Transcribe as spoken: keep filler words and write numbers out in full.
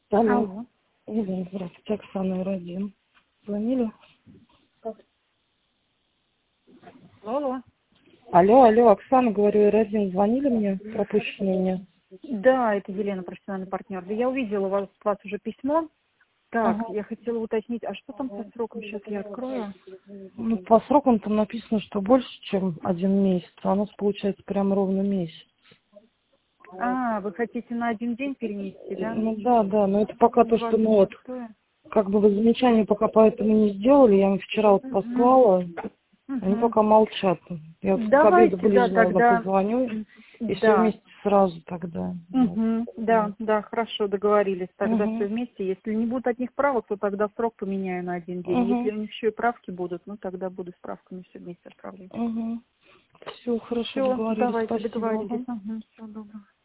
Алло. Алло. Елена, здравствуйте, Оксана Родин. Звонили? Алло. Алло, алло, Оксана, говорю, Родин, звонили мне, пропущенные мне? Да, это Елена, профессиональный партнер. Да, я увидела у вас, у вас уже письмо. Так, Ага. я хотела уточнить, а что там со сроком? Сейчас я открою. Ну, по срокам там написано, что больше, чем один месяц, а у нас получается прям ровно месяц. А, вы хотите на один день перенести, да? Ну да, да, но это пока то, что двадцать мы вот, шестое. как бы вы замечания пока поэтому не сделали, я им вчера вот Угу. послала, они Угу. пока молчат. Я вот к обеду Давайте, да, ближе, наверное, тогда. позвоню, М, и все Да. вместе сразу тогда. Вот. Угу. Да, да, хорошо, договорились. Тогда все Угу. вместе. Если не будут от них правок, то тогда срок поменяю на один день. Если Угу. у них еще и правки будут, ну тогда буду с правками все вместе отправлять. Угу. Все, хорошо, Все, договорились, давайте, спасибо. договорились. Ага. Угу. Всего доброго.